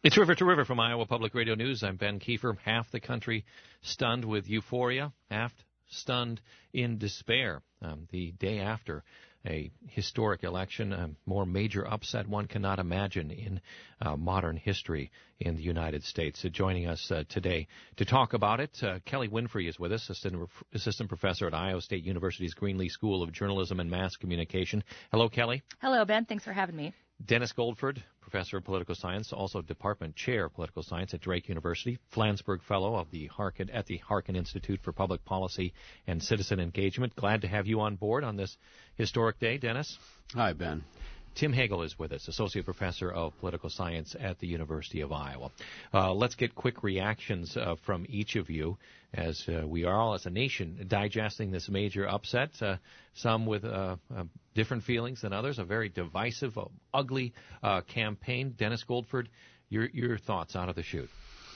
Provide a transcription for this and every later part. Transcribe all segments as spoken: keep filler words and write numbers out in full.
It's River to River from Iowa Public Radio News. I'm Ben Kiefer. Half the country stunned with euphoria, half stunned in despair. Um, the day after a historic election, a more major upset one cannot imagine in uh, modern history in the United States. Uh, joining us uh, today to talk about it, uh, Kelly Winfrey is with us, assistant, assistant professor at Iowa State University's Greenlee School of Journalism and Mass Communication. Hello, Kelly. Hello, Ben. Thanks for having me. Dennis Goldford, professor of political science, also department chair of political science at Drake University, Flansburgh Fellow of the Harkin, at the Harkin Institute for Public Policy and Citizen Engagement. Glad to have you on board on this historic day, Dennis. Hi, Ben. Tim Hagel is with us, associate professor of political science at the University of Iowa. Uh, let's get quick reactions uh, from each of you as uh, we are all, as a nation, digesting this major upset, uh, some with uh, uh, different feelings than others, a very divisive, uh, ugly uh, campaign. Dennis Goldford, your, your thoughts out of the chute.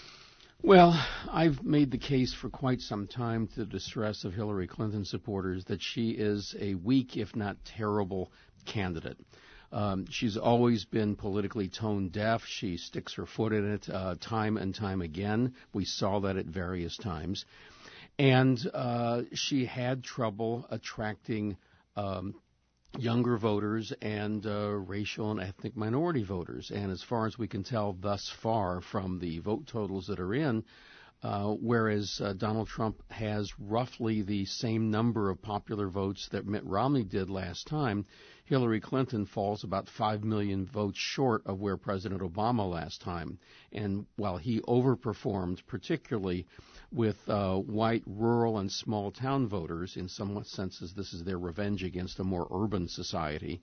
Well, I've made the case for quite some time to the distress of Hillary Clinton supporters that she is a weak, if not terrible, candidate. Um, she's always been politically tone deaf. She sticks her foot in it uh, time and time again. We saw that at various times. And uh, she had trouble attracting um, younger voters and uh, racial and ethnic minority voters. And as far as we can tell thus far from the vote totals that are in, Uh, whereas uh, Donald Trump has roughly the same number of popular votes that Mitt Romney did last time, Hillary Clinton falls about five million votes short of where President Obama last time. And while he overperformed, particularly with uh, white, rural, and small-town voters, in some senses this is their revenge against a more urban society,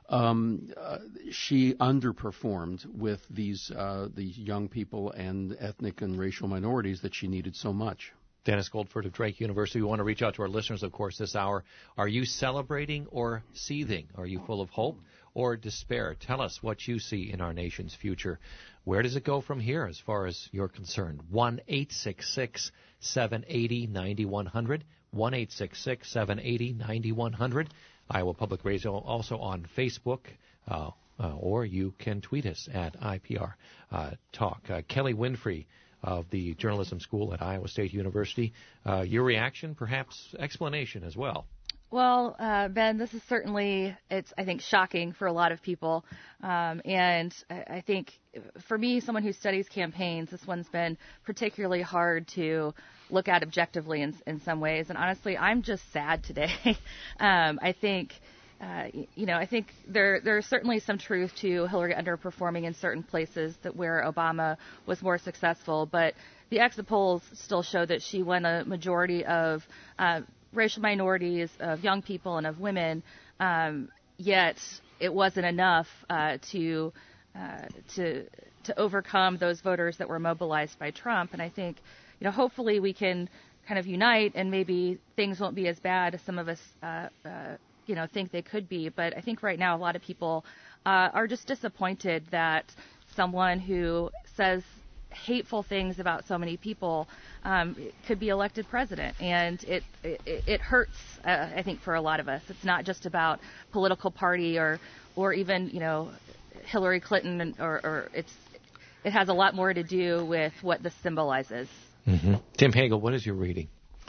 Um, uh, she underperformed with these uh, these young people and ethnic and racial minorities that she needed so much. Dennis Goldford of Drake University. We want to reach out to our listeners, of course, this hour. Are you celebrating or seething? Are you full of hope or despair? Tell us what you see in our nation's future. Where does it go from here as far as you're concerned? one eight six six, seven eight zero, nine one zero zero. one eight six six, seven eight zero, nine one zero zero. Iowa Public Radio, also on Facebook, uh, uh, or you can tweet us at I P R uh, Talk. Uh, Kelly Winfrey of the Journalism School at Iowa State University. Uh, your reaction, perhaps explanation as well. Well, uh, Ben, this is certainly, it's, I think, shocking for a lot of people. Um, and I, I think for me, someone who studies campaigns, this one's been particularly hard to look at objectively in, in some ways. And honestly, I'm just sad today. um, I think, uh, you know, I think there there's certainly some truth to Hillary underperforming in certain places that where Obama was more successful. But the exit polls still show that she won a majority of uh, racial minorities, of young people, and of women, um, yet it wasn't enough uh, to uh, to to overcome those voters that were mobilized by Trump. And I think, you know, hopefully we can kind of unite, and maybe things won't be as bad as some of us, uh, uh, you know, think they could be. But I think right now a lot of people uh, are just disappointed that someone who says hateful things about so many people um, could be elected president, and it it, it hurts. Uh, I think for a lot of us, it's not just about political party or or even you know Hillary Clinton, or, or it's it has a lot more to do with what this symbolizes. Mm-hmm. Tim Hagel, what is your reading?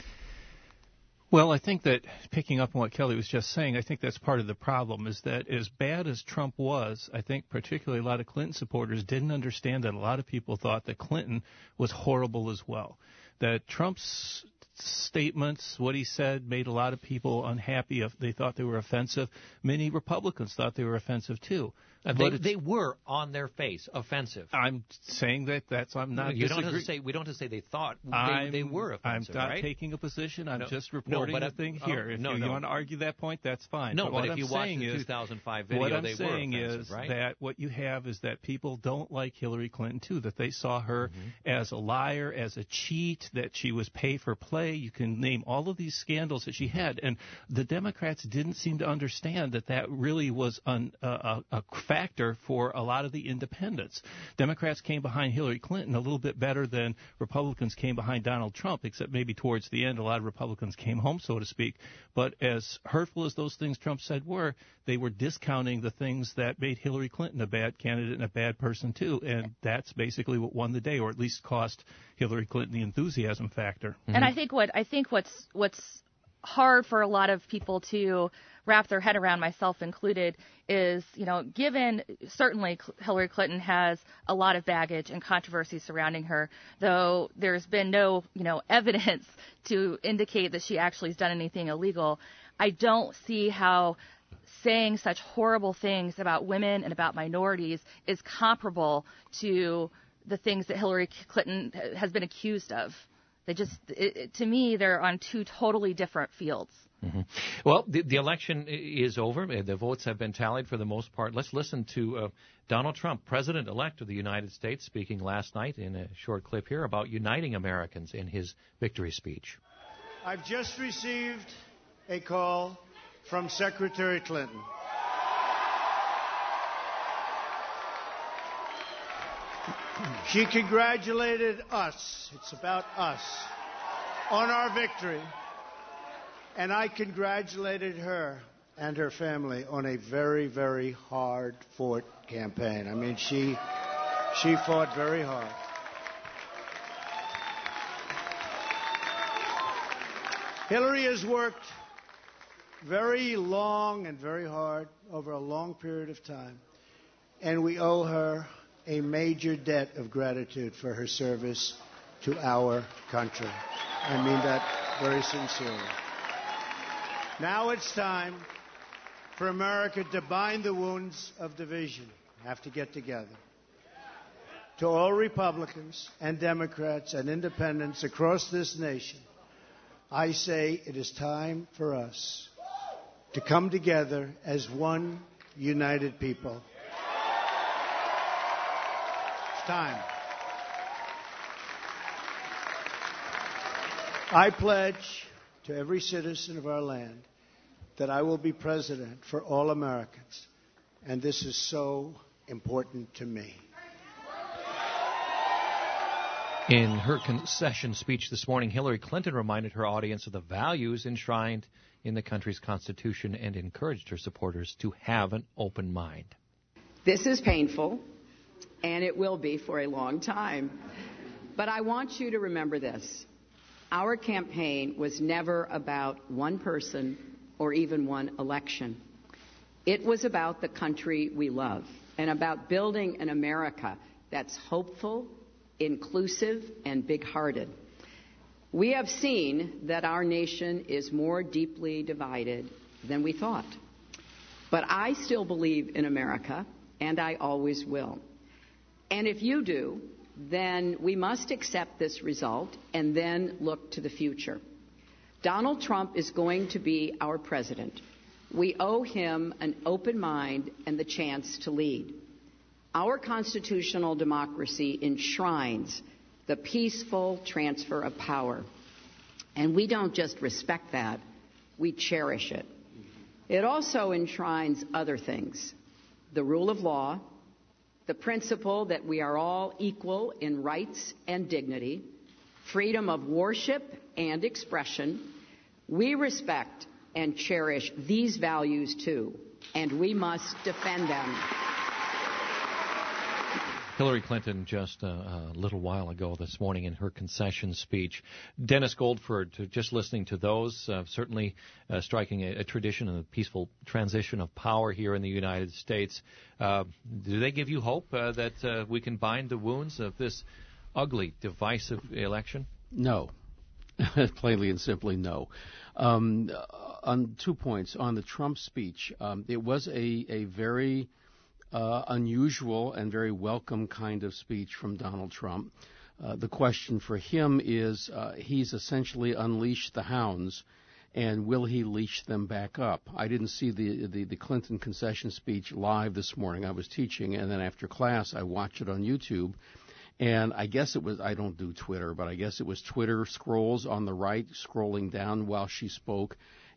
Well, I think that, picking up on what Kelly was just saying, I think that's part of the problem, is that as bad as Trump was, I think particularly a lot of Clinton supporters didn't understand that a lot of people thought that Clinton was horrible as well. That Trump's statements, what he said, made a lot of people unhappy. They thought they were offensive. Many Republicans thought they were offensive, too. Uh, they, they were on their face offensive. I'm saying that that's I'm not. You don't have to say we don't have to say they thought they, they were offensive. I'm not right? taking a position. I'm no, just reporting no, the thing uh, here. If no, you, no. you want to argue that point, that's fine. No, but, but what if I'm you watch the is, two thousand five video, what I'm they saying were offensive, is right? that what you have is that people don't like Hillary Clinton too. That they saw her mm-hmm. as a liar, as a cheat. That she was pay for play. You can name all of these scandals that she had, and the Democrats didn't seem to understand that that really was an, a, a factor for a lot of the independents. Democrats came behind Hillary Clinton a little bit better than Republicans came behind Donald Trump, except maybe towards the end a lot of Republicans came home, so to speak. But as hurtful as those things Trump said were, they were discounting the things that made Hillary Clinton a bad candidate and a bad person, too. And that's basically what won the day, or at least cost Hillary Clinton the enthusiasm factor. Mm-hmm. And I think what I think what's what's hard for a lot of people to wrap their head around, myself included, is, you know, given certainly Hillary Clinton has a lot of baggage and controversy surrounding her, though there's been no, you know, evidence to indicate that she actually has done anything illegal. I don't see how saying such horrible things about women and about minorities is comparable to the things that Hillary Clinton has been accused of. They just, it, it, to me, they're on two totally different fields. Mm-hmm. Well, the, the election is over. The votes have been tallied for the most part. Let's listen to uh, Donald Trump, President-elect of the United States, speaking last night in a short clip here about uniting Americans in his victory speech. I've just received a call from Secretary Clinton. She congratulated us, it's about us, on our victory. And I congratulated her and her family on a very, very hard-fought campaign. I mean, she, she fought very hard. Hillary has worked very long and very hard over a long period of time, and we owe her a major debt of gratitude for her service to our country. I mean that very sincerely. Now it's time for America to bind the wounds of division. We have to get together. To all Republicans and Democrats and independents across this nation, I say it is time for us to come together as one united people. It's time. I pledge to every citizen of our land that I will be president for all Americans, and this is so important to me. In her concession speech this morning, Hillary Clinton reminded her audience of the values enshrined in the country's Constitution and encouraged her supporters to have an open mind. This is painful, and it will be for a long time. But I want you to remember this. Our campaign was never about one person or even one election. It was about the country we love and about building an America that's hopeful, inclusive, and big-hearted. We have seen that our nation is more deeply divided than we thought. But I still believe in America, and I always will. And if you do, then we must accept this result and then look to the future. Donald Trump is going to be our president. We owe him an open mind and the chance to lead. Our constitutional democracy enshrines the peaceful transfer of power. And we don't just respect that, we cherish it. It also enshrines other things: the rule of law, the principle that we are all equal in rights and dignity, freedom of worship and expression. We respect and cherish these values too, and we must defend them. Hillary Clinton just a, a little while ago this morning in her concession speech. Dennis Goldford, to just listening to those, uh, certainly uh, striking a, a tradition of a peaceful transition of power here in the United States. Uh, do they give you hope uh, that uh, we can bind the wounds of this ugly, divisive election? No. Plainly and simply no. Um, on two points. On the Trump speech, um, it was a, a very uh, unusual and very welcome kind of speech from Donald Trump. Uh, the question for him is uh, he's essentially unleashed the hounds, and will he leash them back up? I didn't see the, the, the Clinton concession speech live this morning. I was teaching, and then after class I watched it on YouTube. And I guess it was, I don't do Twitter, but I guess it was Twitter scrolls on the right, scrolling down while she spoke.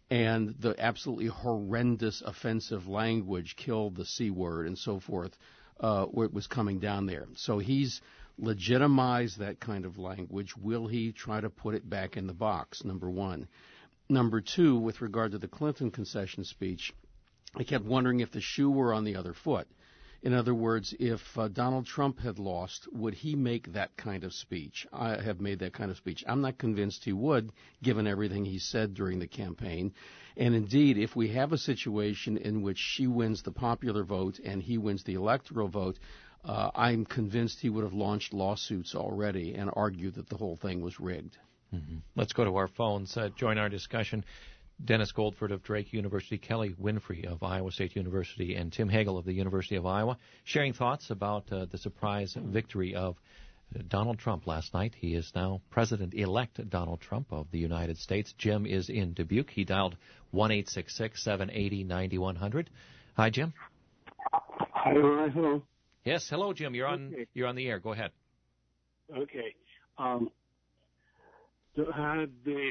and the absolutely horrendous offensive language, killed the C word and so forth, uh, where it was coming down there. So he's legitimized that kind of language. Will he try to put it back in the box, number one? Number two, with regard to the Clinton concession speech, I kept wondering if the shoe were on the other foot. In other words, if uh, Donald Trump had lost, would he make that kind of speech? I have made that kind of speech. I'm not convinced he would, given everything he said during the campaign. And indeed, if we have a situation in which she wins the popular vote and he wins the electoral vote, uh, I'm convinced he would have launched lawsuits already and argued that the whole thing was rigged. Mm-hmm. Let's go to our phones. Uh, join our discussion. Dennis Goldford of Drake University, Kelly Winfrey of Iowa State University, and Tim Hagel of the University of Iowa, sharing thoughts about uh, the surprise victory of uh, Donald Trump last night. He is now President-elect Donald Trump of the United States. Jim is in Dubuque. He dialed one eight six six, seven eight zero, nine one zero zero. Hi, Jim. Hi, hello. Yes, hello, Jim. You're on. Okay. You're on the air. Go ahead. Okay. Um, the, uh, the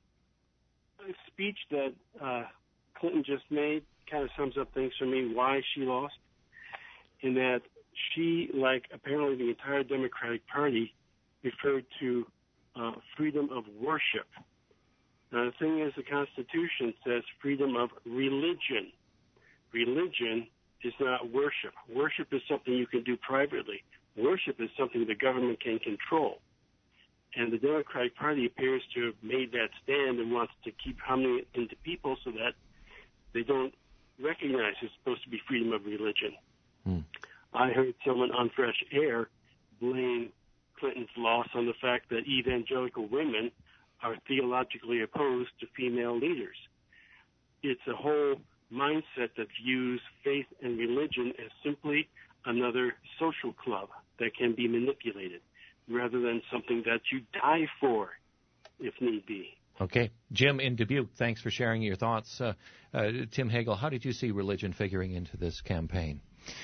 speech that uh, Clinton just made kind of sums up things for me, why she lost, in that she, like apparently the entire Democratic Party, referred to uh, freedom of worship. Now, the thing is, the Constitution says freedom of religion. Religion is not worship. Worship is something you can do privately. Worship is something the government can control. And the Democratic Party appears to have made that stand and wants to keep humming it into people so that they don't recognize it's supposed to be freedom of religion. Hmm. I heard someone on Fresh Air blame Clinton's loss on the fact that evangelical women are theologically opposed to female leaders. It's a whole mindset that views faith and religion as simply another social club that can be manipulated, rather than something that you die for, if need be. Okay. Jim in Dubuque, thanks for sharing your thoughts. Uh, uh, Tim Hagel, how did you see religion figuring into this campaign?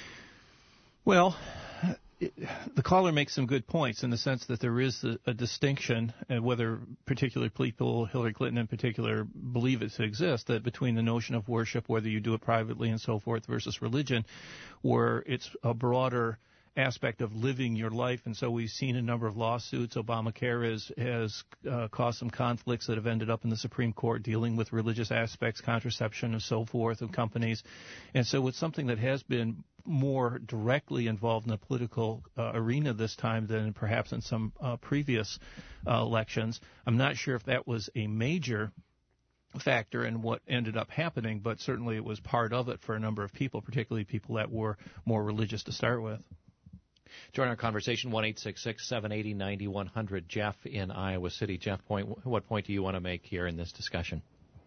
Well, it, the caller makes some good points in the sense that there is a, a distinction, uh, whether particular people, Hillary Clinton in particular, believe it to exist, that between the notion of worship, whether you do it privately and so forth, versus religion, where it's a broader aspect of living your life. And so we've seen a number of lawsuits. Obamacare has, has uh, caused some conflicts that have ended up in the Supreme Court dealing with religious aspects, contraception and so forth of companies. And so it's something that has been more directly involved in the political uh, arena this time than perhaps in some uh, previous uh, elections. I'm not sure if that was a major factor in what ended up happening, but certainly it was part of it for a number of people, particularly people that were more religious to start with. Join our conversation, one eight six six, seven eight zero, nine one zero zero. Jeff in Iowa City. Jeff, point, what point do you want to make here in this discussion?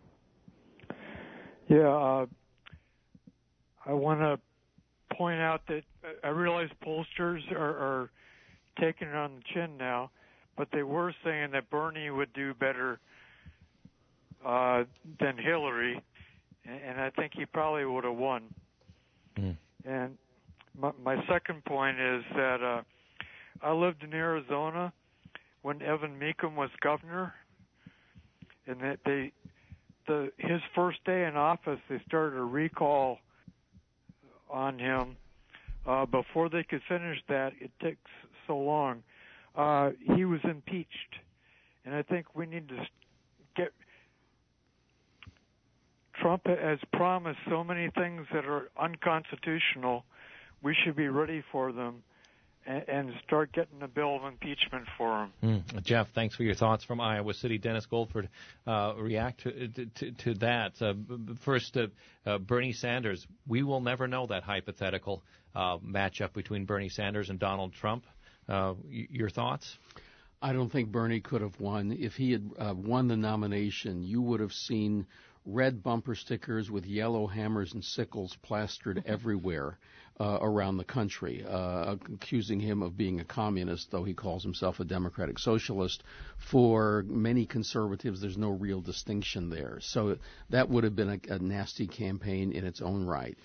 Yeah, uh, I want to point out that I realize pollsters are, are taking it on the chin now, but they were saying that Bernie would do better uh, than Hillary, and I think he probably would have won. Mm. And My, my second point is that uh, I lived in Arizona when Evan Mecham was governor, and that they, the his first day in office, they started a recall on him. Uh, before they could finish that, it takes so long. Uh, he was impeached, and I think we need to get. Trump has promised so many things that are unconstitutional. We should be ready for them and, and start getting a bill of impeachment for them. Mm. Jeff, thanks for your thoughts from Iowa City. Dennis Goldford, uh, react to, to, to that. Uh, first, uh, uh, Bernie Sanders. We will never know that hypothetical uh, matchup between Bernie Sanders and Donald Trump. Uh, y- your thoughts? I don't think Bernie could have won. If he had uh, won the nomination, you would have seen red bumper stickers with yellow hammers and sickles plastered everywhere uh, around the country, uh, accusing him of being a communist, though he calls himself a democratic socialist. For many conservatives, there's no real distinction there. So that would have been a, a nasty campaign in its own right.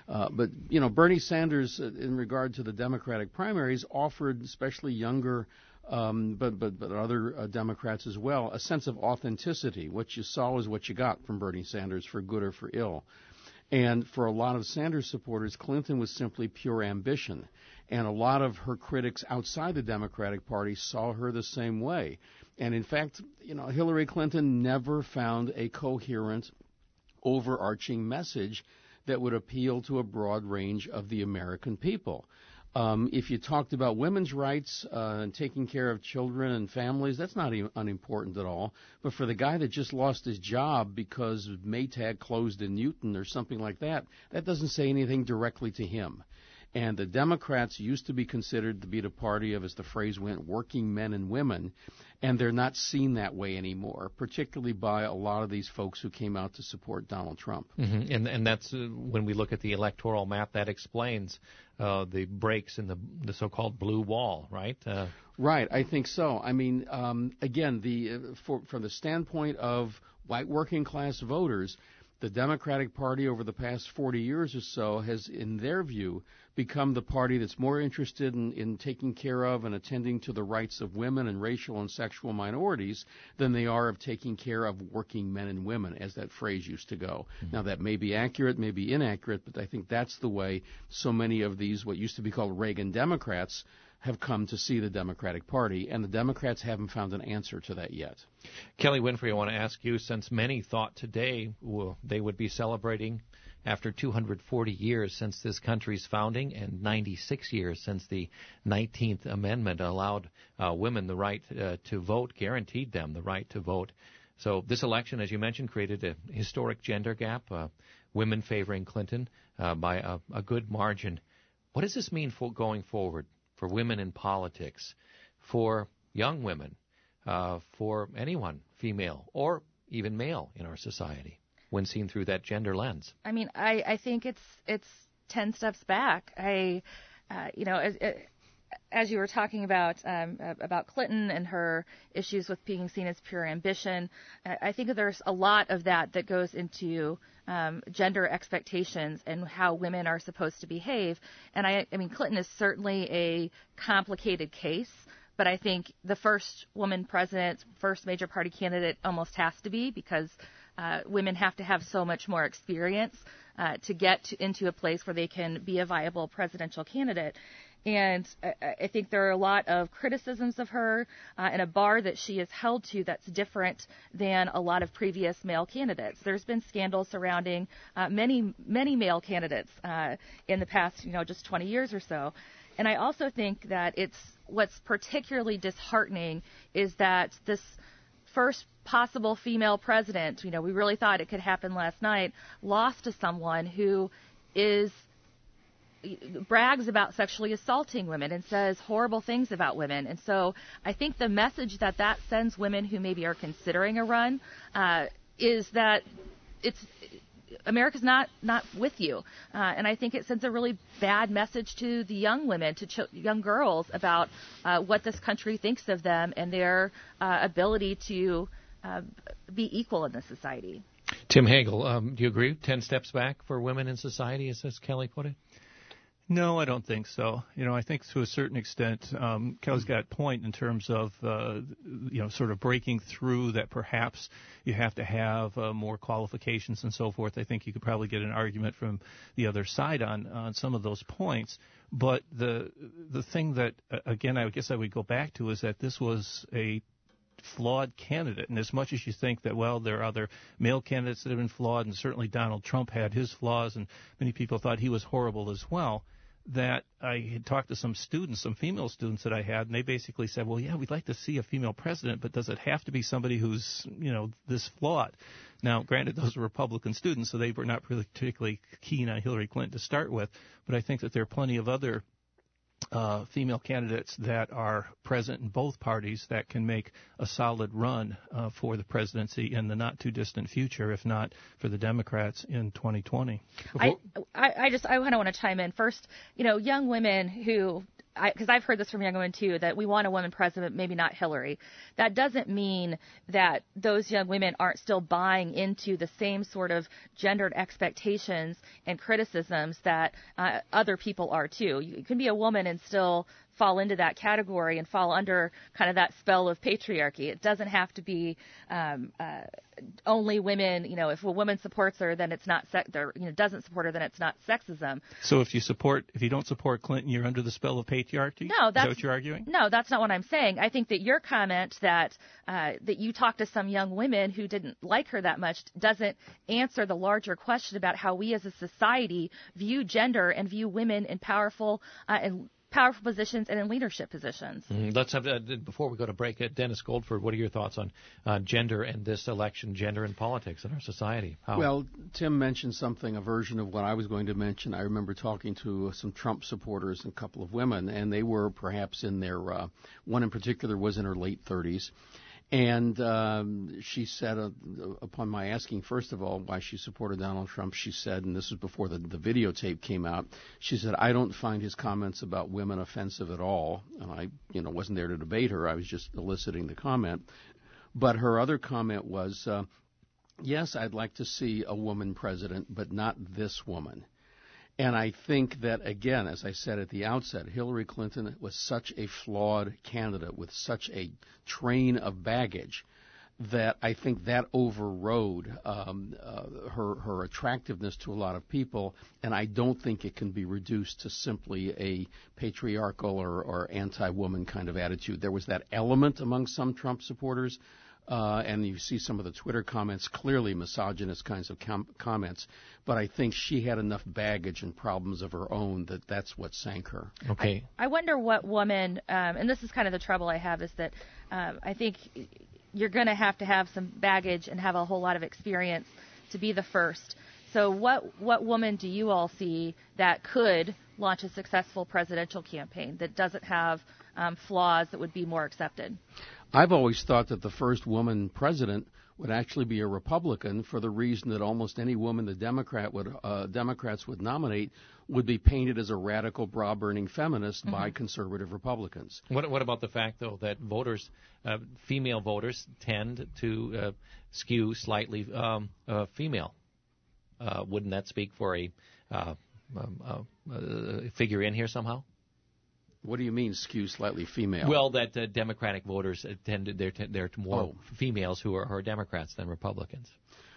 Uh, but, you know, Bernie Sanders, uh, in regard to the Democratic primaries, offered especially younger Um, but but but other uh, Democrats as well, a sense of authenticity. What you saw is what you got from Bernie Sanders, for good or for ill. And for a lot of Sanders supporters, Clinton was simply pure ambition. And a lot of her critics outside the Democratic Party saw her the same way. And in fact, you know, Hillary Clinton never found a coherent, overarching message that would appeal to a broad range of the American people. Um, if you talked about women's rights uh, and taking care of children and families, that's not even unimportant at all. But for the guy that just lost his job because Maytag closed in Newton or something like that, that doesn't say anything directly to him. And the Democrats used to be considered to be the party of, as the phrase went, working men and women, and they're not seen that way anymore, particularly by a lot of these folks who came out to support Donald Trump. Mm-hmm. And and that's uh, when we look at the electoral map, that explains uh, the breaks in the the so-called blue wall, right? Uh, right, I think so. I mean, um, again, the uh, for, from the standpoint of white working class voters, the Democratic Party over the past forty years or so has, in their view, become the party that's more interested in, in taking care of and attending to the rights of women and racial and sexual minorities than they are of taking care of working men and women, as that phrase used to go. Mm-hmm. Now, that may be accurate, may be inaccurate, but I think that's the way so many of these, what used to be called Reagan Democrats, have come to see the Democratic Party, and the Democrats haven't found an answer to that yet. Kelly Winfrey, I want to ask you, since many thought today well, they would be celebrating after two hundred forty years since this country's founding and ninety-six years since the nineteenth Amendment allowed uh, women the right uh, to vote, guaranteed them the right to vote. So this election, as you mentioned, created a historic gender gap, uh, women favoring Clinton uh, by a, a good margin. What does this mean for going forward for women in politics, for young women, uh, for anyone, female or even male in our society, when seen through that gender lens? I mean, I, I think it's it's ten steps back. I, uh, you know, as, as you were talking about um, about Clinton and her issues with being seen as pure ambition, I think that there's a lot of that that goes into um, gender expectations and how women are supposed to behave. And I, I mean, Clinton is certainly a complicated case. But I think the first woman president, first major party candidate almost has to be, because uh, women have to have so much more experience uh, to get to, into a place where they can be a viable presidential candidate. And I, I think there are a lot of criticisms of her uh, and a bar that she is held to that's different than a lot of previous male candidates. There's been scandals surrounding uh, many, many male candidates uh, in the past, you know, just twenty years or so. And I also think that it's what's particularly disheartening is that this first possible female president, you know, we really thought it could happen last night, lost to someone who is brags about sexually assaulting women and says horrible things about women. And so I think the message that that sends women who maybe are considering a run uh, is that it's America's not, not with you. Uh, and I think it sends a really bad message to the young women, to ch- young girls about uh, what this country thinks of them and their uh, ability to uh, be equal in this society. Tim Hagel, um, do you agree? Ten steps back for women in society, as, as Kelly put it? No, I don't think so. You know, I think to a certain extent, um, Kelly's got a point in terms of, uh, you know, sort of breaking through that perhaps you have to have uh, more qualifications and so forth. I think you could probably get an argument from the other side on, on some of those points. But the the thing that, uh, again, I guess I would go back to is that this was a flawed candidate. And as much as you think that, well, there are other male candidates that have been flawed, and certainly Donald Trump had his flaws, and many people thought he was horrible as well, that I had talked to some students, some female students that I had, and they basically said, well, yeah, we'd like to see a female president, but does it have to be somebody who's, you know, this flawed? Now, granted, those were Republican students, so they were not really particularly keen on Hillary Clinton to start with, but I think that there are plenty of other Uh, female candidates that are present in both parties that can make a solid run uh, for the presidency in the not-too-distant future, if not for the Democrats in twenty twenty. I, I, I just I kind of want to chime in first. You know, young women who because I've heard this from young women too, that we want a woman president, maybe not Hillary. That doesn't mean that those young women aren't still buying into the same sort of gendered expectations and criticisms that uh, other people are too. You can be a woman and still fall into that category and fall under kind of that spell of patriarchy. It doesn't have to be um, uh, only women. You know, if a woman supports her, then it's not sex. Or, you know, doesn't support her, then it's not sexism. So if you support, if you don't support Clinton, you're under the spell of patriarchy. No, that's Is that what you're arguing. No, that's not what I'm saying. I think that your comment that uh, that you talked to some young women who didn't like her that much doesn't answer the larger question about how we as a society view gender and view women in powerful uh, and powerful positions and in leadership positions. Mm, let's have uh, before we go to break. Uh, Dennis Goldford, what are your thoughts on uh, gender and this election, gender and politics in our society? How? Well, Tim mentioned something, a version of what I was going to mention. I remember talking to some Trump supporters and a couple of women, and they were perhaps in their uh, one in particular was in her late thirties. And um, she said, uh, upon my asking, first of all, why she supported Donald Trump, she said, and this was before the, the videotape came out, she said, I don't find his comments about women offensive at all. And I, you know, wasn't there to debate her. I was just eliciting the comment. But her other comment was, uh, yes, I'd like to see a woman president, but not this woman. And I think that, again, as I said at the outset, Hillary Clinton was such a flawed candidate with such a train of baggage that I think that overrode um, uh, her, her attractiveness to a lot of people, and I don't think it can be reduced to simply a patriarchal or, or anti-woman kind of attitude. There was that element among some Trump supporters, Uh, and you see some of the Twitter comments, clearly misogynist kinds of com- comments. But I think she had enough baggage and problems of her own that that's what sank her. Okay. I, I wonder what woman, um, and this is kind of the trouble I have, is that um, I think you're going to have to have some baggage and have a whole lot of experience to be the first. So what what woman do you all see that could launch a successful presidential campaign that doesn't have um, flaws that would be more accepted? I've always thought that the first woman president would actually be a Republican for the reason that almost any woman the Democrat would uh, Democrats would nominate would be painted as a radical, bra-burning feminist mm-hmm. by conservative Republicans. What, what about the fact, though, that voters, uh, female voters, tend to uh, skew slightly um, uh, female? Uh, wouldn't that speak for a uh, um, uh, uh, figure in here somehow? What do you mean, skew slightly female? Well, that uh, Democratic voters tend to, they're, t- they're more oh. females who are, who are Democrats than Republicans.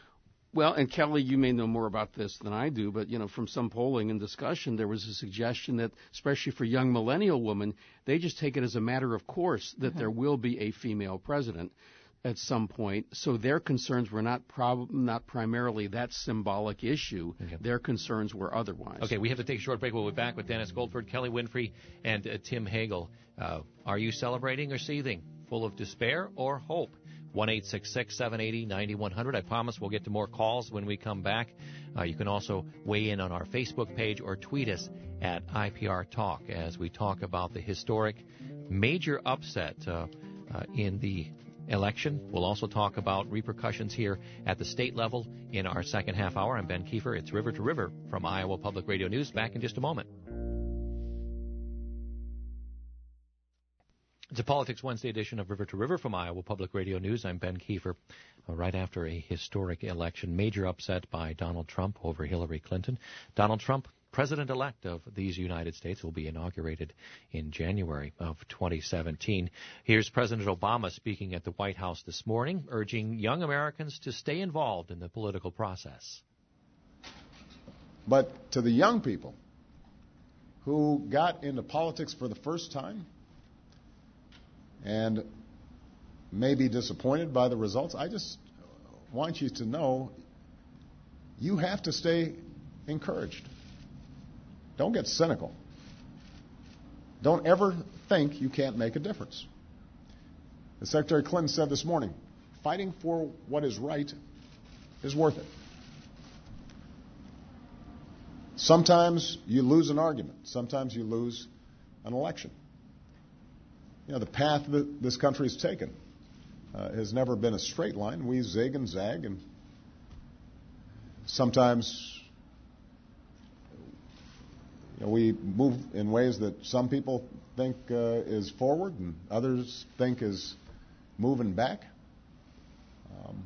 Well, and Kelly, you may know more about this than I do, but, you know, from some polling and discussion, there was a suggestion that, especially for young millennial women, they just take it as a matter of course that mm-hmm. there will be a female president at some point. So their concerns were not prob- not primarily that symbolic issue. Okay. Their concerns were otherwise. Okay, we have to take a short break. We'll be back with Dennis Goldford, Kelly Winfrey, and uh, Tim Hagel. Uh, are you celebrating or seething? Full of despair or hope? one eight six six, seven eight zero, nine one zero zero. I promise we'll get to more calls when we come back. Uh, you can also weigh in on our Facebook page or tweet us at I P R Talk as we talk about the historic major upset uh, uh, in the election. We'll also talk about repercussions here at the state level in our second half hour. I'm Ben Kiefer. It's River to River from Iowa Public Radio News. Back in just a moment. It's a Politics Wednesday edition of River to River from Iowa Public Radio News. I'm Ben Kiefer. Uh, right after a historic election, major upset by Donald Trump over Hillary Clinton. Donald Trump, President-elect of these United States, will be inaugurated in January of twenty seventeen. Here's President Obama speaking at the White House this morning, urging young Americans to stay involved in the political process. But to the young people who got into politics for the first time and may be disappointed by the results, I just want you to know you have to stay encouraged. Don't get cynical. Don't ever think you can't make a difference. As Secretary Clinton said this morning, fighting for what is right is worth it. Sometimes you lose an argument. Sometimes you lose an election. You know, the path that this country has taken uh, has never been a straight line. We zig and zag, and sometimes You know, we move in ways that some people think uh, is forward and others think is moving back. Um,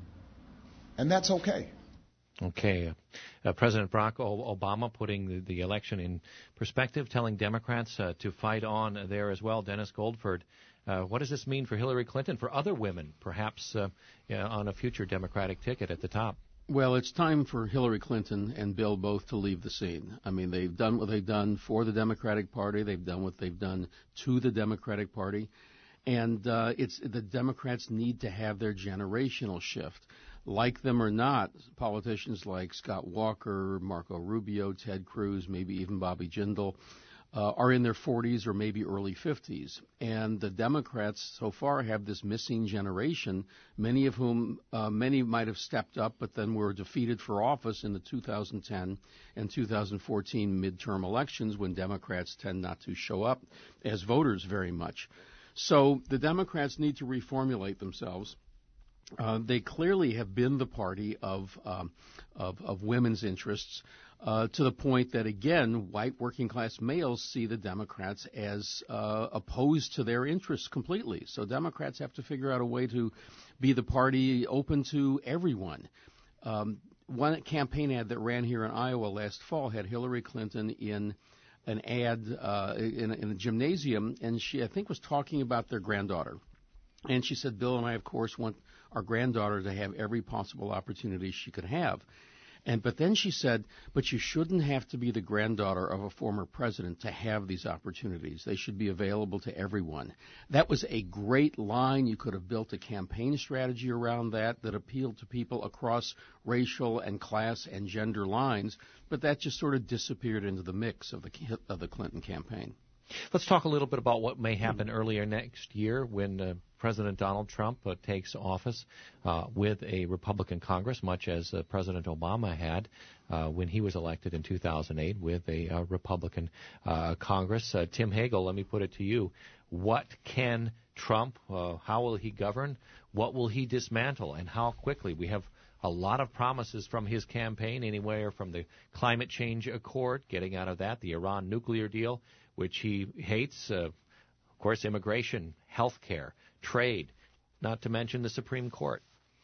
and that's okay. Okay. Uh, President Barack Obama putting the, the election in perspective, telling Democrats uh, to fight on there as well. Dennis Goldford, uh, what does this mean for Hillary Clinton, for other women, perhaps uh, you know, on a future Democratic ticket at the top? Well, it's time for Hillary Clinton and Bill both to leave the scene. I mean, they've done what they've done for the Democratic Party. They've done what they've done to the Democratic Party. And uh, it's the Democrats need to have their generational shift. Like them or not, politicians like Scott Walker, Marco Rubio, Ted Cruz, maybe even Bobby Jindal, uh, are in their forties or maybe early fifties. And the Democrats so far have this missing generation, many of whom, uh, many might have stepped up but then were defeated for office in the two thousand ten and two thousand fourteen midterm elections when Democrats tend not to show up as voters very much. So the Democrats need to reformulate themselves. Uh, they clearly have been the party of um, of, of women's interests uh, to the point that, again, white working-class males see the Democrats as uh, opposed to their interests completely. So Democrats have to figure out a way to be the party open to everyone. Um, one campaign ad that ran here in Iowa last fall had Hillary Clinton in an ad uh, in, in a gymnasium, and she, I think, was talking about their granddaughter. And she said, Bill and I, of course, want our granddaughter to have every possible opportunity she could have. And but then she said, but you shouldn't have to be the granddaughter of a former president to have these opportunities. They should be available to everyone. That was a great line. You could have built a campaign strategy around that that appealed to people across racial and class and gender lines, but that just sort of disappeared into the mix of the of the Clinton campaign. Let's talk a little bit about what may happen earlier next year when uh, President Donald Trump uh, takes office uh, with a Republican Congress, much as uh, President Obama had uh, when he was elected in two thousand eight with a uh, Republican uh, Congress. Uh, Tim Hagel, let me put it to you. What can Trump, uh, how will he govern? What will he dismantle, and how quickly? We have a lot of promises from his campaign, anywhere from the climate change accord, getting out of that, the Iran nuclear deal, which he hates, uh, of course, immigration, health care, trade, not to mention the Supreme Court.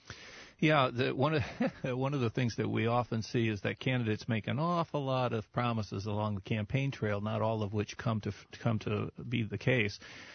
Yeah, the, one of one of the things that we often see is that candidates make an awful lot of promises along the campaign trail, not all of which come to come to be the case.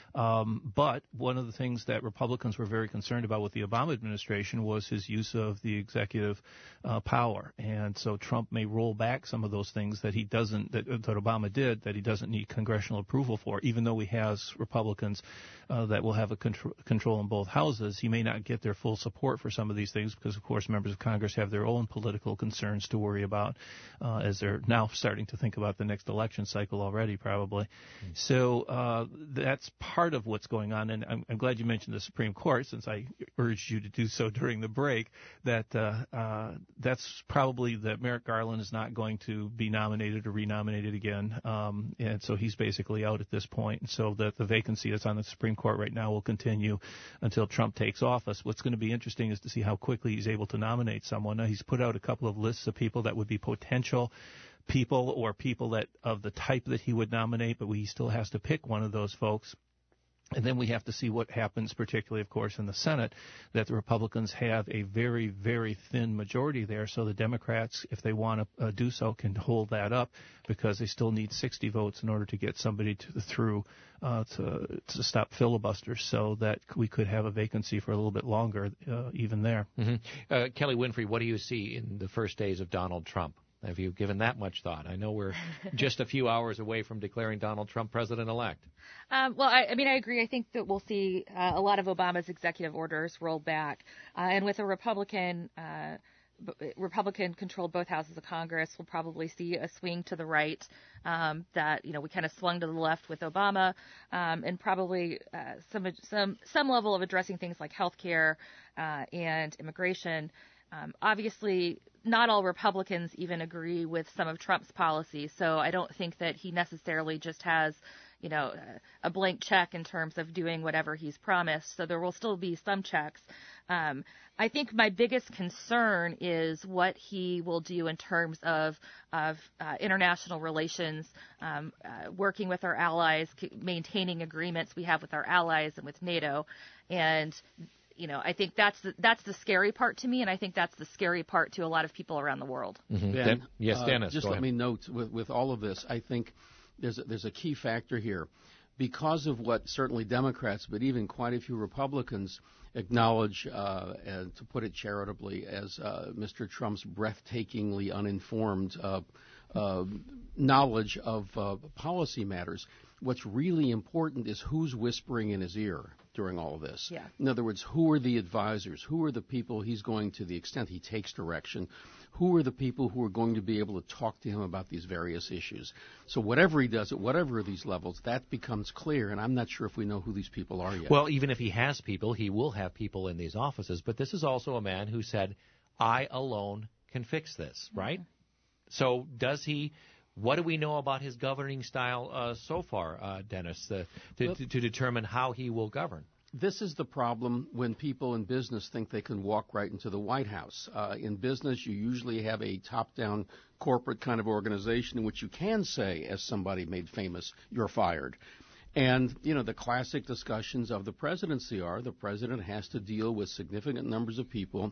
Um, but one of the things that Republicans were very concerned about with the Obama administration was his use of the executive uh, power, and so Trump may roll back some of those things that he doesn't that, that Obama did that he doesn't need congressional approval for. Even though he has Republicans uh, that will have a control, control in both houses, he may not get their full support for some of these things because, of course, members of Congress have their own political concerns to worry about uh, as they're now starting to think about the next election cycle already, probably. Mm-hmm. So uh, that's part of what's going on, and I'm, I'm glad you mentioned the Supreme Court, since I urged you to do so during the break, that uh, uh, that's probably that Merrick Garland is not going to be nominated or renominated again, um, and so he's basically out at this point, and so that the vacancy that's on the Supreme Court right now will continue until Trump takes office. What's going to be interesting is to see how quickly he's able to nominate someone. Now, he's put out a couple of lists of people that would be potential people or people that of the type that he would nominate, but he still has to pick one of those folks. And then we have to see what happens, particularly, of course, in the Senate, that the Republicans have a very, very thin majority there. So the Democrats, if they want to uh, do so, can hold that up because they still need sixty votes in order to get somebody to, through uh, to, to stop filibusters, so that we could have a vacancy for a little bit longer, uh, even there. Mm-hmm. Uh, Kelly Winfrey, what do you see in the first days of Donald Trump? Have you given that much thought? I know we're just a few hours away from declaring Donald Trump president-elect. Um, well, I, I mean, I agree. I think that we'll see uh, a lot of Obama's executive orders rolled back. Uh, and with a Republican, uh, Republican-controlled both houses of Congress, we'll probably see a swing to the right um, that, you know, we kind of swung to the left with Obama, um, and probably uh, some some some level of addressing things like health care uh, and immigration. Um, obviously, not all Republicans even agree with some of Trump's policies, so I don't think that he necessarily just has, you know, a blank check in terms of doing whatever he's promised. So there will still be some checks. Um, I think my biggest concern is what he will do in terms of of uh, international relations, um, uh, working with our allies, maintaining agreements we have with our allies and with NATO, and you know, I think that's the, that's the scary part to me, and I think that's the scary part to a lot of people around the world. Mm-hmm. Ben, Den- yes, uh, Dennis. Just go let ahead. me note with with all of this, I think there's a, there's a key factor here. Because of what certainly Democrats, but even quite a few Republicans acknowledge, uh, and to put it charitably, as uh, Mister Trump's breathtakingly uninformed uh, uh, knowledge of uh, policy matters, what's really important is who's whispering in his ear during all of this. Yeah. In other words, who are the advisors? Who are the people he's going, to the extent he takes direction, who are the people who are going to be able to talk to him about these various issues? So whatever he does at whatever of these levels, that becomes clear, and I'm not sure if we know who these people are yet. Well, even if he has people, he will have people in these offices. But this is also a man who said, I alone can fix this, right? Mm-hmm. So does he... What do we know about his governing style uh, so far, uh, Dennis, uh, to, to, to determine how he will govern? This is the problem when people in business think they can walk right into the White House. Uh, in business, you usually have a top-down corporate kind of organization in which you can say, as somebody made famous, you're fired. And, you know, the classic discussions of the presidency are the president has to deal with significant numbers of people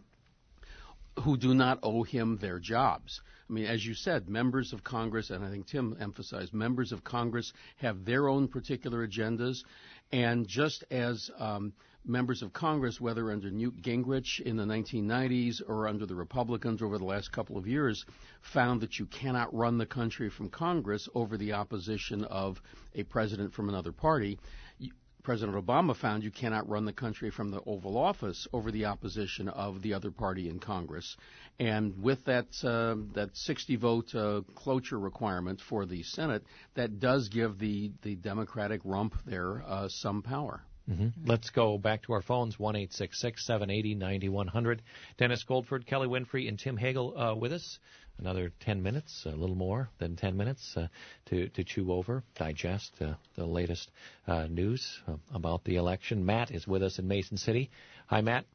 who do not owe him their jobs. I mean, as you said, members of Congress, and I think Tim emphasized, members of Congress have their own particular agendas, and just as um, members of Congress, whether under Newt Gingrich in the nineteen nineties or under the Republicans over the last couple of years, found that you cannot run the country from Congress over the opposition of a president from another party, President Obama found you cannot run the country from the Oval Office over the opposition of the other party in Congress. And with that uh, that sixty-vote uh, cloture requirement for the Senate, that does give the, the Democratic rump there uh, some power. Mm-hmm. Let's go back to our phones, one eight six six, seven eight zero, nine one zero zero. Dennis Goldford, Kelly Winfrey, and Tim Hagel uh, with us. Another ten minutes, a little more than ten minutes uh, to, to chew over, digest uh, the latest uh, news uh, about the election. Matt is with us in Mason City. Hi, Matt.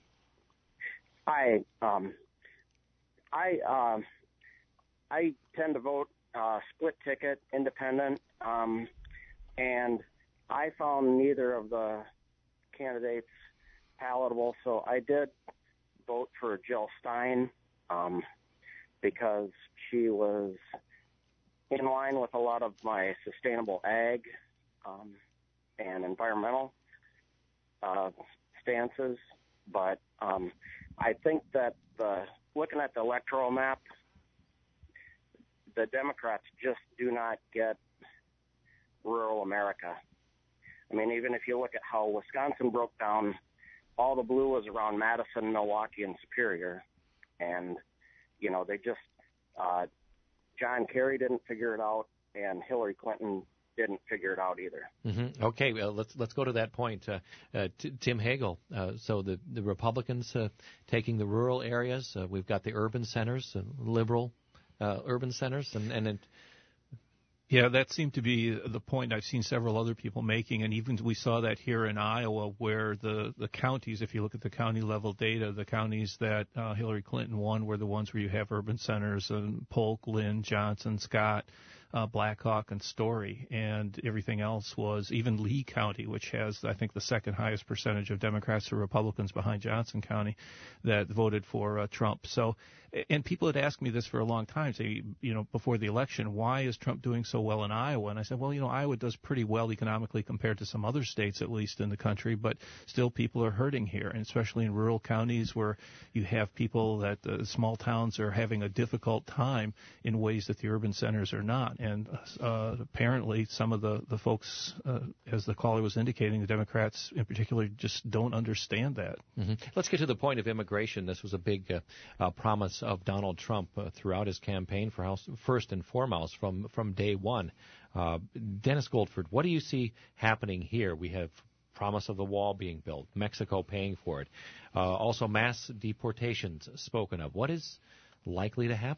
Hi. Um, I um, I tend to vote uh, split ticket, independent, um, and I found neither of the candidates palatable, so I did vote for Jill Stein um, because she was in line with a lot of my sustainable ag um, and environmental uh, stances. But um, I think that the, looking at the electoral map, the Democrats just do not get rural America. I mean, even if you look at how Wisconsin broke down, all the blue was around Madison, Milwaukee, and Superior. And, you know, they just, uh, John Kerry didn't figure it out, and Hillary Clinton didn't figure it out either. Mm-hmm. Okay, well, let's let's go to that point. Uh, uh, t- Tim Hagel, uh, so the, the Republicans uh, taking the rural areas, uh, we've got the urban centers, uh, liberal uh, urban centers, and, and it, Yeah, that seemed to be the point I've seen several other people making, and even we saw that here in Iowa, where the, the counties, if you look at the county level data, the counties that uh, Hillary Clinton won were the ones where you have urban centers, um, Polk, Lynn, Johnson, Scott, uh, Blackhawk, and Story, and everything else was, even Lee County, which has, I think, the second highest percentage of Democrats or Republicans behind Johnson County that voted for uh, Trump. So, and people had asked me this for a long time, say, you know, before the election, why is Trump doing so well in Iowa? And I said, well, you know, Iowa does pretty well economically compared to some other states, at least in the country, but still people are hurting here, and especially in rural counties where you have people that uh, small towns are having a difficult time in ways that the urban centers are not. And uh, apparently some of the, the folks, uh, as the caller was indicating, the Democrats in particular just don't understand that. Mm-hmm. Let's get to the point of immigration. This was a big uh, uh, promise of Donald Trump uh, throughout his campaign, for house, first and foremost, from, from day one. Uh, Dennis Goldford, what do you see happening here? We have promise of the wall being built, Mexico paying for it, uh, also mass deportations spoken of. What is likely to happen?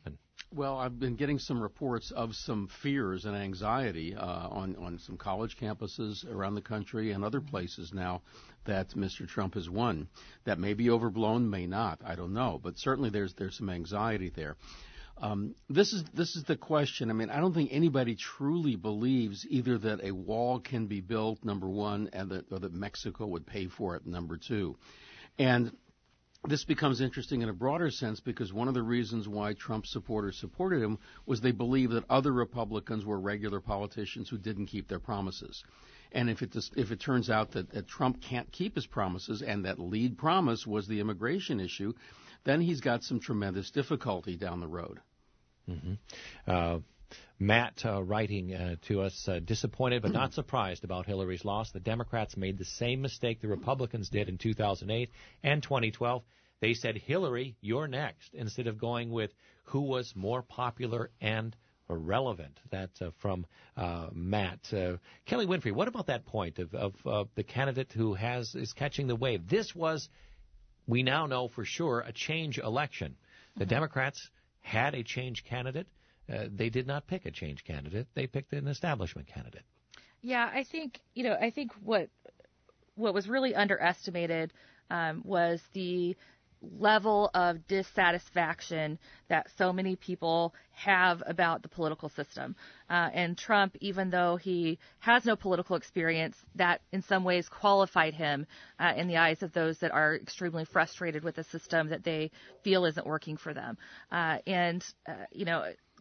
Well, I've been getting some reports of some fears and anxiety uh, on, on some college campuses around the country and other places now that Mister Trump has won. That may be overblown, may not. I don't know. But certainly there's there's some anxiety there. Um, this is this is the question. I mean, I don't think anybody truly believes either that a wall can be built, number one, and that, or that Mexico would pay for it, number two. And this becomes interesting in a broader sense because one of the reasons why Trump supporters supported him was they believed that other Republicans were regular politicians who didn't keep their promises. And if it if it turns out that, that Trump can't keep his promises and that lead promise was the immigration issue, then he's got some tremendous difficulty down the road. Mm-hmm. Uh, Matt uh, writing uh, to us, uh, disappointed but not surprised about Hillary's loss. The Democrats made the same mistake the Republicans did in two thousand eight and twenty twelve. They said, Hillary, you're next, instead of going with who was more popular and relevant. That's uh, from uh, Matt. Uh, Kelly Winfrey, what about that point of, of uh, the candidate who has is catching the wave? This was, we now know for sure, a change election. The mm-hmm. Democrats had a change candidate. Uh, they did not pick a change candidate. They picked an establishment candidate. Yeah, I think, you know, I think what what was really underestimated um, was the level of dissatisfaction that so many people have about the political system. Uh, and Trump, even though he has no political experience, that in some ways qualified him uh, in the eyes of those that are extremely frustrated with the system that they feel isn't working for them. Uh, and, uh, you know,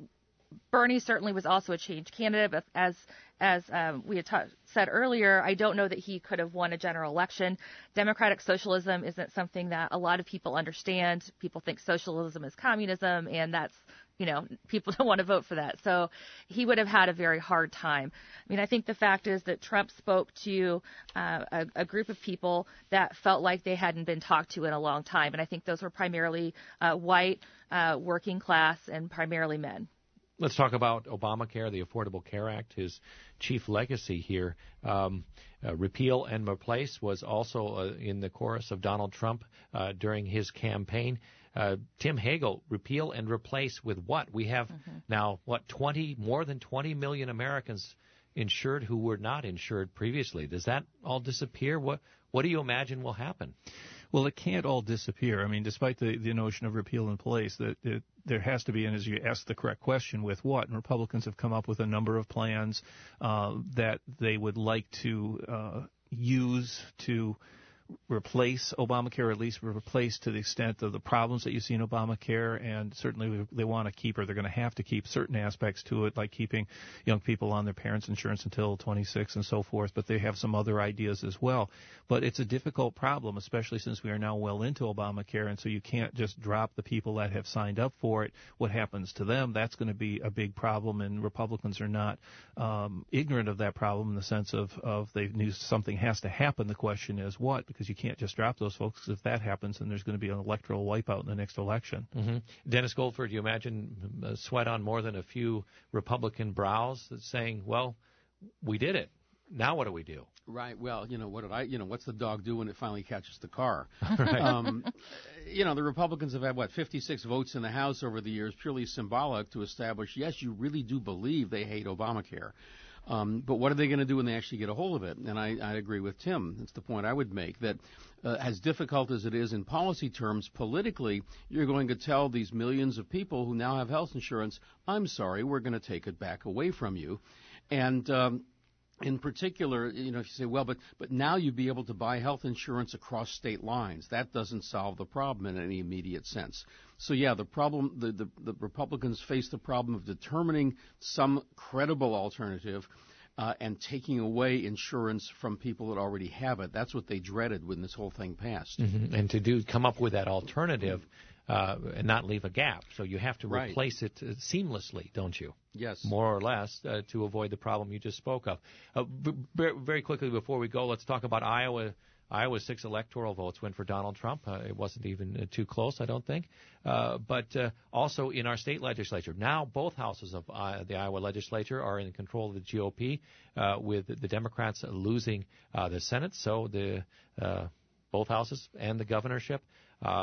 Bernie certainly was also a change candidate, but as as um, we had ta- said earlier, I don't know that he could have won a general election. Democratic socialism isn't something that a lot of people understand. People think socialism is communism, and that's, you know, people don't want to vote for that. So he would have had a very hard time. I mean, I think the fact is that Trump spoke to uh, a, a group of people that felt like they hadn't been talked to in a long time, and I think those were primarily uh, white, uh, working class, and primarily men. Let's talk about Obamacare, the Affordable Care Act, his chief legacy here. Um, uh, repeal and replace was also uh, in the chorus of Donald Trump uh, during his campaign. Uh, Tim Hagel, repeal and replace with what? We have mm-hmm. now, what, twenty, more than twenty million Americans insured who were not insured previously. Does that all disappear? What, what do you imagine will happen? Well, it can't all disappear. I mean, despite the, the notion of repeal and replace, that it, there has to be, and as you asked the correct question, with what? And Republicans have come up with a number of plans uh, that they would like to uh, use to replace Obamacare, or at least replace to the extent of the problems that you see in Obamacare, and certainly they want to keep, or they're going to have to keep, certain aspects to it, like keeping young people on their parents' insurance until twenty-six and so forth, but they have some other ideas as well. But it's a difficult problem, especially since we are now well into Obamacare, and so you can't just drop the people that have signed up for it. What happens to them? That's going to be a big problem, and Republicans are not um, ignorant of that problem in the sense of, of they knew something has to happen. The question is what? Because you can't just drop those folks. If that happens, then there's going to be an electoral wipeout in the next election. Mm-hmm. Dennis Goldford, do you imagine uh, sweat on more than a few Republican brows that's saying, well, we did it. Now what do we do? Right. Well, you know, what did I, you know, what's the dog do when it finally catches the car? Right. Um, you know, the Republicans have had, what, fifty-six votes in the House over the years, purely symbolic to establish, yes, you really do believe they hate Obamacare. Um, but what are they going to do when they actually get a hold of it? And I, I agree with Tim. That's the point I would make, that uh, as difficult as it is in policy terms, politically, you're going to tell these millions of people who now have health insurance, I'm sorry, we're going to take it back away from you. And um, in particular, you know, if you say, well, but but now you'd be able to buy health insurance across state lines. That doesn't solve the problem in any immediate sense. So, yeah, the problem, the, the, the Republicans face the problem of determining some credible alternative uh, and taking away insurance from people that already have it. That's what they dreaded when this whole thing passed. Mm-hmm. And to do come up with that alternative uh, and not leave a gap. So you have to right. replace it uh, seamlessly, don't you? Yes. More or less, uh, to avoid the problem you just spoke of. Uh, b- b- very quickly before we go, let's talk about Iowa. Iowa's six electoral votes went for Donald Trump. Uh, it wasn't even uh, too close, I don't think. Uh, but uh, also in our state legislature. Now both houses of uh, the Iowa legislature are in control of the G O P, uh, with the Democrats losing uh, the Senate. So the uh, both houses and the governorship. Uh,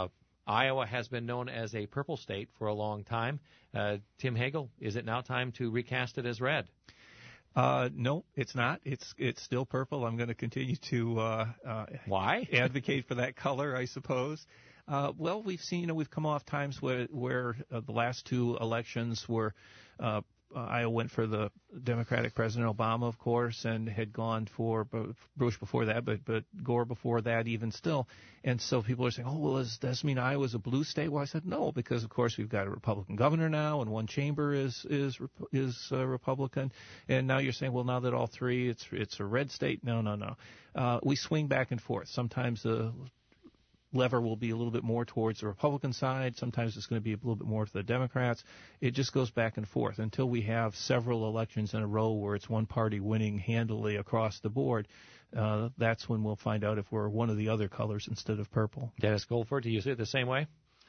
Iowa has been known as a purple state for a long time. Uh, Tim Hagel, is it now time to recast it as red? Uh, no, it's not. It's it's still purple. I'm going to continue to uh, uh, why advocate for that color, I suppose. Uh, well, we've seen, you know, we've come off times where where uh, the last two elections were. Uh, Uh, Iowa went for the Democratic President Obama, of course, and had gone for Bush before that, but but Gore before that, even still. And so people are saying, "Oh, well, does this mean Iowa's a blue state?" Well, I said no, because of course we've got a Republican governor now, and one chamber is is is uh, Republican. And now you're saying, well, now that all three, it's it's a red state. No, no, no. Uh, we swing back and forth. Sometimes the lever will be a little bit more towards the Republican side. Sometimes it's going to be a little bit more to the Democrats. It just goes back and forth until we have several elections in a row where it's one party winning handily across the board. Uh, that's when we'll find out if we're one of the other colors instead of purple. Dennis Goldford, do you see it the same way?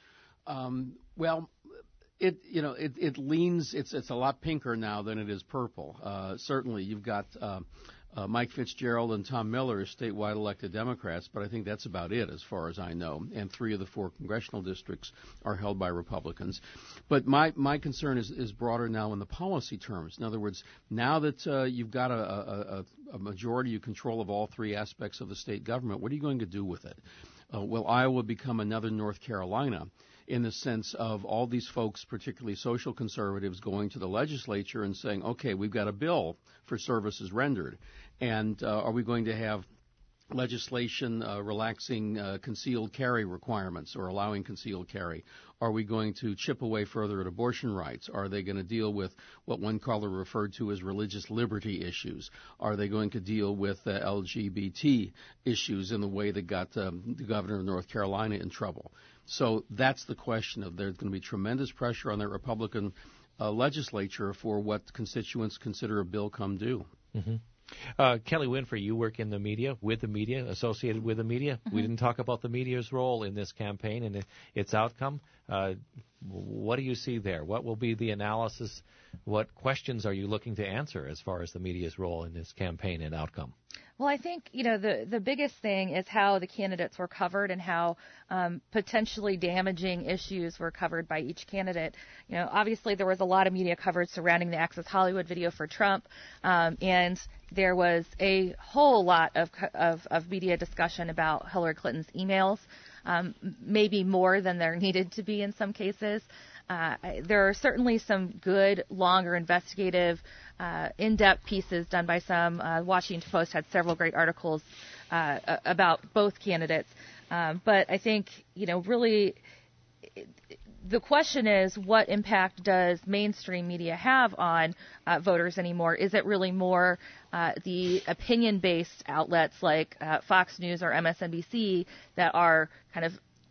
Um, well, it you know it, it leans. It's it's a lot pinker now than it is purple. Uh, certainly, you've got. Uh, Uh, Mike Fitzgerald and Tom Miller are statewide elected Democrats, but I think that's about it as far as I know. And three of the four congressional districts are held by Republicans. But my, my concern is, is broader now in the policy terms. In other words, now that uh, you've got a, a, a majority of control of all three aspects of the state government, what are you going to do with it? Uh, will Iowa become another North Carolina? In the sense of all these folks, particularly social conservatives, going to the legislature and saying, okay, we've got a bill for services rendered. And uh, are we going to have legislation uh, relaxing uh, concealed carry requirements or allowing concealed carry? Are we going to chip away further at abortion rights? Are they going to deal with what one caller referred to as religious liberty issues? Are they going to deal with uh, L G B T issues in the way that got um, the governor of North Carolina in trouble? So that's the question of there's going to be tremendous pressure on the Republican uh, legislature for what constituents consider a bill come due. Mm-hmm. Uh, Kelly Winfrey, you work in the media, with the media, associated with the media. Mm-hmm. We didn't talk about the media's role in this campaign and its outcome. Uh, what do you see there? What will be the analysis? What questions are you looking to answer as far as the media's role in this campaign and outcome? Well, I think, you know, the, the biggest thing is how the candidates were covered and how um, potentially damaging issues were covered by each candidate. You know, obviously there was a lot of media coverage surrounding the Access Hollywood video for Trump, um, and there was a whole lot of, of, of media discussion about Hillary Clinton's emails, um, maybe more than there needed to be in some cases. Uh, there are certainly some good, longer, investigative, uh, in-depth pieces done by some. Uh, Washington Post had several great articles uh, about both candidates. Um, but I think, you know, really it, the question is, what impact does mainstream media have on uh, voters anymore? Is it really more uh, the opinion-based outlets like uh, Fox News or M S N B C that are kind of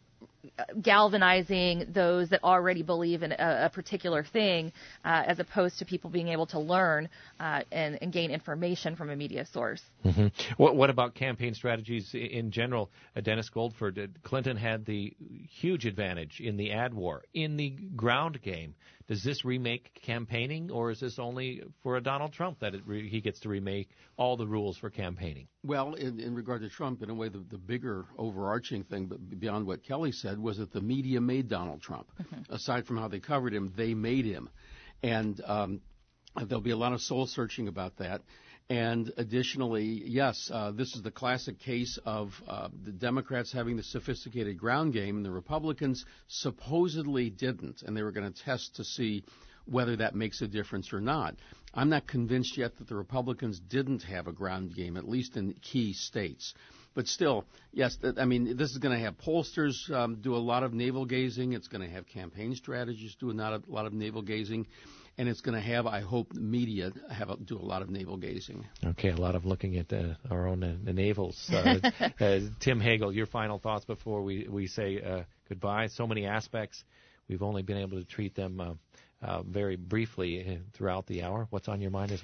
galvanizing those that already believe in a, a particular thing, uh, as opposed to people being able to learn uh, and, and gain information from a media source? Mm-hmm. What, what about campaign strategies in general? Uh, Dennis Goldford, uh, Clinton had the huge advantage in the ad war. In the ground game, does this remake campaigning, or is this only for a Donald Trump that it re- he gets to remake all the rules for campaigning? Well, in, in regard to Trump, in a way, the, the bigger overarching thing, but beyond what Kelly said, was that the media made Donald Trump. Mm-hmm. Aside from how they covered him, they made him. And um, there'll be a lot of soul-searching about that. And additionally, yes, uh, this is the classic case of uh, the Democrats having the sophisticated ground game, and the Republicans supposedly didn't, and they were going to test to see whether that makes a difference or not. I'm not convinced yet that the Republicans didn't have a ground game, at least in key states. But still, yes, th- I mean, this is going to have pollsters um, do a lot of navel-gazing. It's going to have campaign strategists do a lot of, lot of navel-gazing. And it's going to have, I hope, media have a, do a lot of navel-gazing. Okay, a lot of looking at uh, our own uh, navels. Uh, uh, Tim Hagel, your final thoughts before we, we say uh, goodbye. So many aspects. We've only been able to treat them uh, uh, very briefly throughout the hour. What's on your mind as we,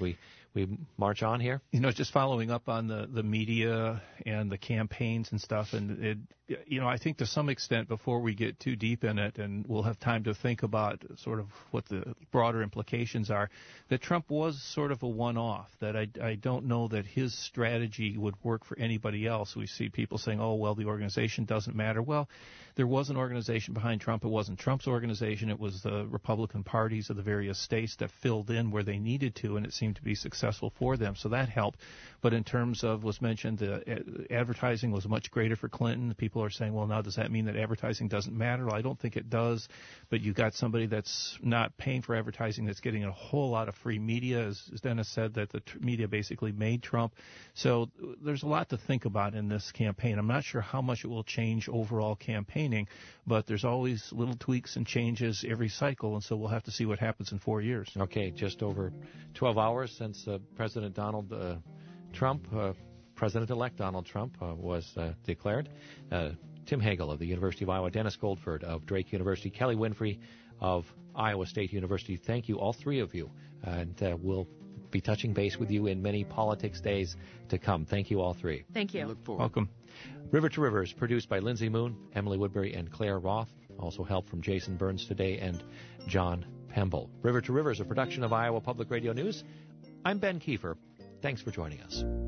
we march on here? You know, just following up on the, the media and the campaigns and stuff, and it, you know, I think to some extent, before we get too deep in it, and we'll have time to think about sort of what the broader implications are, that Trump was sort of a one-off, that I, I don't know that his strategy would work for anybody else. We see people saying, oh, well, the organization doesn't matter. Well, there was an organization behind Trump. It wasn't Trump's organization. It was the Republican parties of the various states that filled in where they needed to, and it seemed to be successful for them. So that helped. But in terms of, was mentioned, uh, advertising was much greater for Clinton. People are saying, well, now does that mean that advertising doesn't matter? Well, I don't think it does. But you got somebody that's not paying for advertising, that's getting a whole lot of free media, as, as Dennis said, that the tr- media basically made Trump. So there's a lot to think about in this campaign. I'm not sure how much it will change overall campaigning, but there's always little tweaks and changes every cycle, and so we'll have to see what happens in four years. Okay, just over twelve hours since uh, President Donald uh, Trump, uh, President-elect Donald Trump, uh, was uh, declared. Uh, Tim Hagel of the University of Iowa, Dennis Goldford of Drake University, Kelly Winfrey of Iowa State University. Thank you, all three of you, and uh, we'll be touching base with you in many politics days to come. Thank you, all three. Thank you. Look forward. Welcome. River to River is produced by Lindsay Moon, Emily Woodbury, and Claire Roth. Also help from Jason Burns today and John Pemble. River to River is a production of Iowa Public Radio News. I'm Ben Kiefer. Thanks for joining us.